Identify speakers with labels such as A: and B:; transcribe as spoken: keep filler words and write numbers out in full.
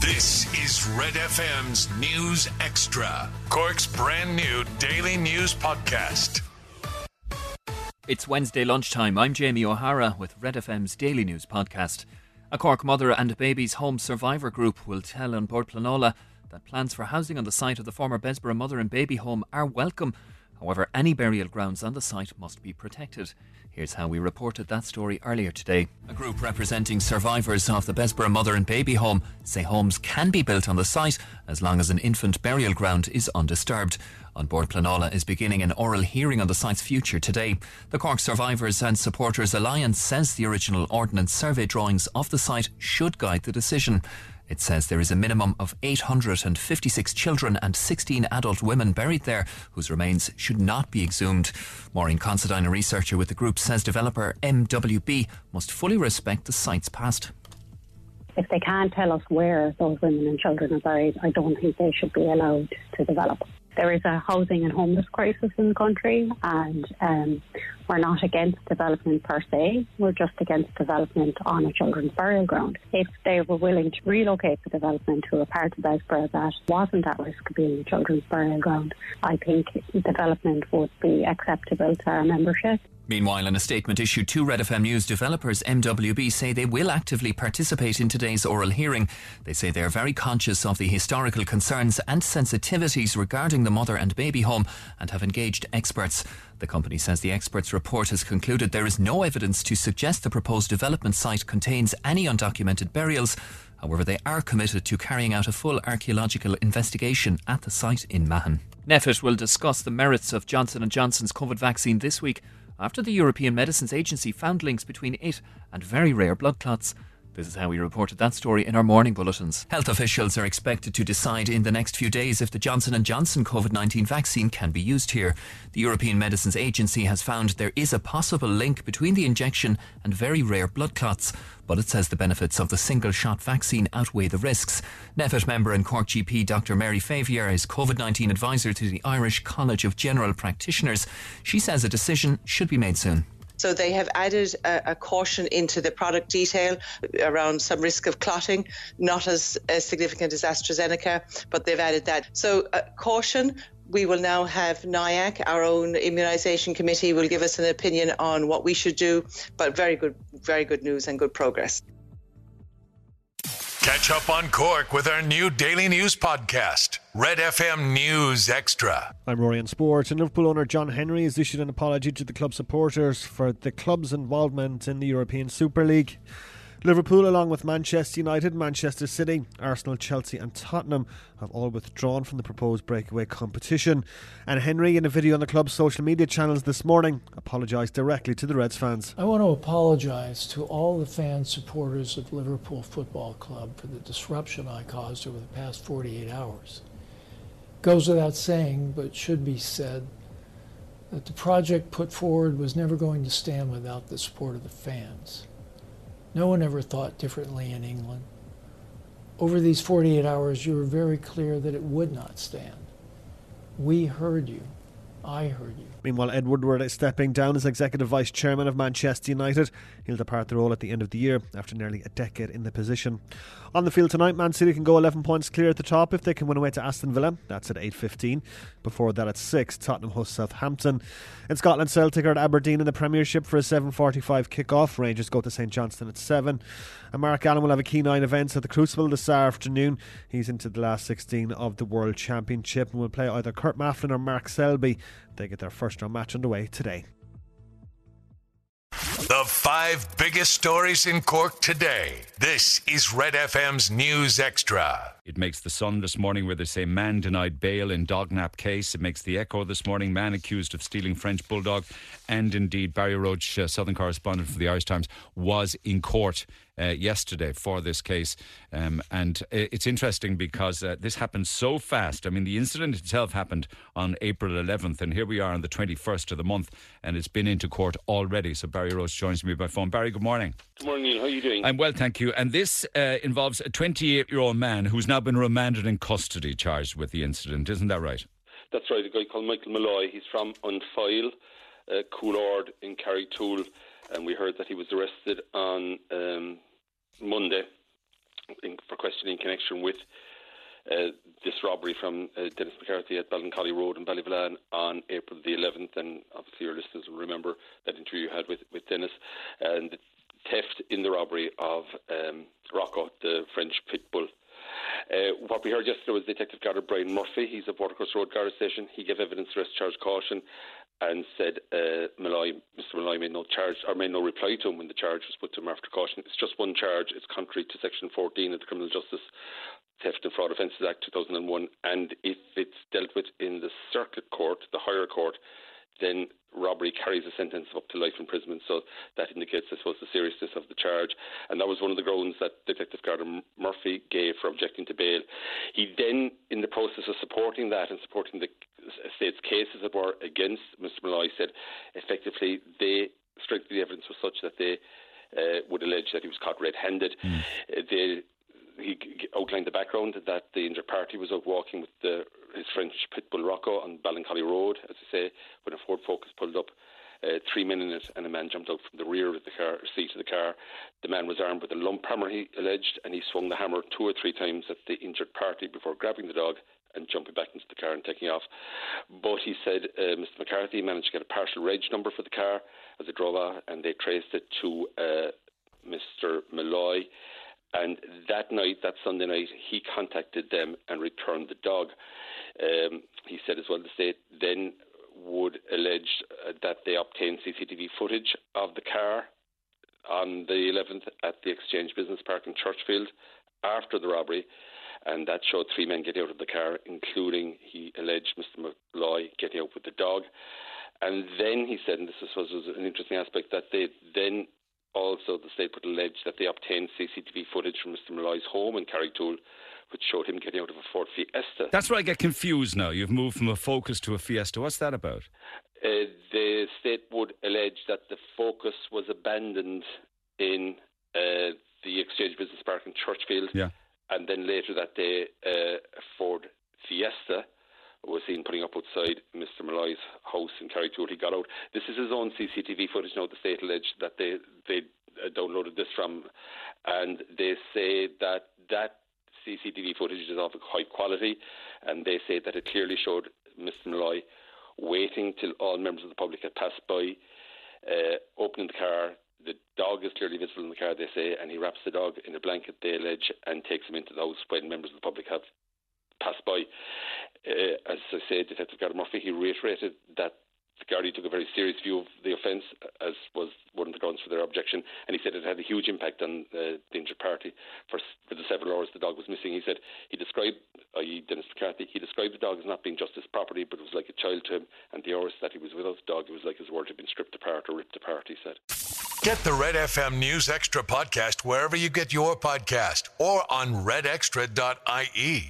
A: This is Red F M's News Extra, Cork's brand new daily news podcast.
B: It's Wednesday lunchtime. I'm Jamie O'Hara with Red F M's daily news podcast. A Cork mother and baby's home survivor group will tell on Bord Pleanála that plans for housing on the site of the former Bessborough mother and baby home are welcome. However, any burial grounds on the site must be protected. Here's how we reported that story earlier today. A group representing survivors of the Bessborough mother and baby home say homes can be built on the site as long as an infant burial ground is undisturbed. On Bord Pleanála is beginning an oral hearing on the site's future today. The Cork Survivors and Supporters Alliance says the original ordnance survey drawings of the site should guide the decision. It says there is a minimum of eight hundred fifty-six children and sixteen adult women buried there whose remains should not be exhumed. Maureen Considine, a researcher with the group, says developer M W B must fully respect the site's past.
C: If they can't tell us where those women and children are buried, I don't think they should be allowed to develop. There is a housing and homeless crisis in the country, and um, we're not against development per se. We're just against development on a children's burial ground. If they were willing to relocate the development to a part of Bessborough that wasn't at risk of being a children's burial ground, I think development would be acceptable to our membership.
B: Meanwhile, in a statement issued to Red F M News, developers M W B say they will actively participate in today's oral hearing. They say they are very conscious of the historical concerns and sensitivities regarding the mother and baby home and have engaged experts. The company says the experts' report has concluded there is no evidence to suggest the proposed development site contains any undocumented burials. However, they are committed to carrying out a full archaeological investigation at the site in Mahon. NPHET will discuss the merits of Johnson and Johnson's COVID vaccine this week, after the European Medicines Agency found links between it and very rare blood clots. This is how we reported that story in our morning bulletins. Health officials are expected to decide in the next few days if the Johnson and Johnson COVID nineteen vaccine can be used here. The European Medicines Agency has found there is a possible link between the injection and very rare blood clots, but it says the benefits of the single-shot vaccine outweigh the risks. NPHET member and Cork G P Doctor Mary Favier is COVID nineteen advisor to the Irish College of General Practitioners. She says a decision should be made soon.
D: So they have added a, a caution into the product detail around some risk of clotting, not as, as significant as AstraZeneca, but they've added that. So uh, caution. We will now have NIAC, our own immunisation committee, will give us an opinion on what we should do, but very good, very good news and good progress.
A: Catch up on Cork with our new daily news podcast, Red F M News Extra.
E: I'm Rory on Sport, and Liverpool owner John Henry has issued an apology to the club supporters for the club's involvement in the European Super League. Liverpool, along with Manchester United, Manchester City, Arsenal, Chelsea and Tottenham, have all withdrawn from the proposed breakaway competition. And Henry, in a video on the club's social media channels this morning, apologised directly to the Reds fans.
F: I want to apologise to all the fans, supporters of Liverpool Football Club for the disruption I caused over the past forty-eight hours. Goes without saying, but should be said, that the project put forward was never going to stand without the support of the fans. No one ever thought differently in England. Over these forty-eight hours, you were very clear that it would not stand. We heard you. I heard you.
E: Meanwhile, Ed Woodward is stepping down as Executive Vice Chairman of Manchester United. He'll depart the role at the end of the year after nearly a decade in the position. On the field tonight, Man City can go eleven points clear at the top if they can win away to Aston Villa. That's at eight fifteen. Before that at six, Tottenham host Southampton. In Scotland, Celtic are at Aberdeen in the Premiership for a seven forty-five kick-off. Rangers go to St Johnstone at seven. And Mark Allen will have a key nine events at the Crucible this afternoon. He's into the last sixteen of the World Championship and will play either Kurt Mafflin or Mark Selby. They get their first round match underway today.
A: The five biggest stories in Cork today. This is Red F M's News Extra.
G: It makes the Sun this morning where they say man denied bail in Dognap case. It makes the Echo this morning, man accused of stealing French Bulldog. And indeed, Barry Roach, uh, Southern correspondent for the Irish Times, was in court uh, yesterday for this case. Um, and it's interesting because uh, this happened so fast. I mean, the incident itself happened on April eleventh, and here we are on the twenty-first of the month, and it's been into court already. So Barry Roach joins me by phone. Barry, good morning.
H: Good morning, Neil. How are you doing?
G: I'm well, thank you. And this uh, involves a twenty-eight-year-old man who's now been remanded in custody, charged with the incident. Isn't that right?
H: That's right. A guy called Michael Malloy. He's from Unfile, uh, Coolord in Carrytool, and we heard that he was arrested on um, Monday in, for questioning in connection with uh, this robbery from uh, Dennis McCarthy at Ballincolly Road in Ballyvillan on April the eleventh. And obviously your listeners will remember that interview you had with, with Dennis. And the theft in the robbery of um, Rocco, the French pit bull. Uh, what we heard yesterday was Detective Garda Brian Murphy. He's at Watercourse Road Garda Station. He gave evidence arrest charge caution and said uh, Malloy, Mister Malloy made no charge or made no reply to him when the charge was put to him after caution. It's just one charge. It's contrary to Section fourteen of the Criminal Justice Theft and Fraud Offences Act two thousand one, and if it's dealt with in the circuit court, the higher court, then robbery carries a sentence of up to life imprisonment. So that indicates, I suppose, the seriousness of the charge. And that was one of the grounds that Detective Garda Murphy gave for objecting to bail. He then, in the process of supporting that and supporting the state's case, as it were, against Mister Malloy, said effectively they strengthened the evidence was such that they uh, would allege that he was caught red-handed. Mm. Uh, they He outlined the background that the injured party was out walking with the, his French pit bull Rocco on Ballincolly Road, as I say, when a Ford Focus pulled up. Uh, three men in it, and a man jumped out from the rear of the car, seat of the car. The man was armed with a lump hammer, he alleged, and he swung the hammer two or three times at the injured party before grabbing the dog and jumping back into the car and taking off. But he said uh, Mister McCarthy managed to get a partial reg number for the car as it drove off, and they traced it to uh, Mister Malloy. And that night, that Sunday night, he contacted them and returned the dog. Um, he said as well the state then would allege uh, that they obtained C C T V footage of the car on the eleventh at the Exchange Business Park in Churchfield after the robbery, and that showed three men getting out of the car, including, he alleged, Mister Malloy getting out with the dog. And then he said, and this was, was an interesting aspect, that they then also, the state would allege that they obtained C C T V footage from Mister Malloy's home in Carrigtwohill, which showed him getting out of a Ford Fiesta.
G: That's where I get confused now. You've moved from a Focus to a Fiesta. What's that about?
H: Uh, the state would allege that the Focus was abandoned in uh, the Exchange Business Park in Churchfield,
G: yeah.
H: and then later that day, uh, a Ford Fiesta was seen putting up outside Mister Malloy's house in Carrigtwohill. He got out. This is his own C C T V footage now. The state alleged that they they uh, downloaded this from, and they say that that C C T V footage is of high quality, and they say that it clearly showed Mister Malloy waiting till all members of the public had passed by, uh, opening the car. The dog is clearly visible in the car, they say, and he wraps the dog in a blanket, they allege, and takes him into the house when members of the public have passed by. Uh, as I say, Detective Garda Murphy, he reiterated that the Gardaí took a very serious view of the offence, as was one of the grounds for their objection, and he said it had a huge impact on uh, the injured party. For, for the several hours the dog was missing, he said he described, that is. Dennis McCarthy, he described the dog as not being just his property, but it was like a child to him, and the hours that he was without the dog, it was like his world had been stripped apart or ripped apart, he said.
A: Get the Red F M News Extra podcast wherever you get your podcast or on red extra dot I E.